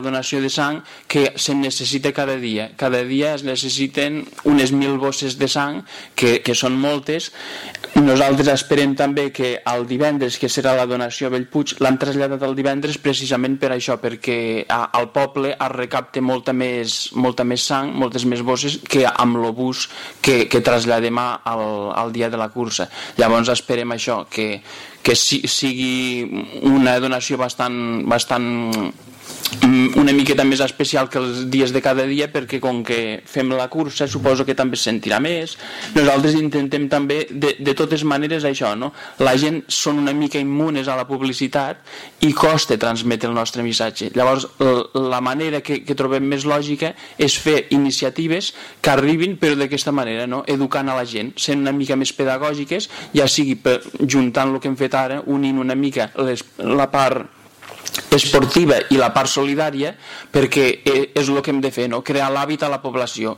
donació de sang que se necessita cada dia. Cada dia es necessiten unes 1.000 bosses de sang, que són moltes. Nosaltres esperem també que el divendres, que serà la donació a Bellpuig, l'han traslladat el divendres precisament per això, perquè al poble es recapta molta més sang, moltes més bosses que amb l'obús que traslladem al dia de la cursa. Llavors esperem això, que sigui una donació bastant una miqueta més especial que els dies de cada dia, perquè com que fem la cursa suposo que també es sentirà més. Nosaltres intentem també de totes maneres això, no? La gent són una mica immunes a la publicitat i costa transmetre el nostre missatge. Llavors la manera que trobem més lògica és fer iniciatives que arribin, però d'aquesta manera, no? Educant a la gent, sent una mica més pedagògiques, ja sigui juntant el que hem fet ara, unint una mica la part esportiva i la part solidària, perquè és el que hem de fer, no? Crear l'hàbit a la població,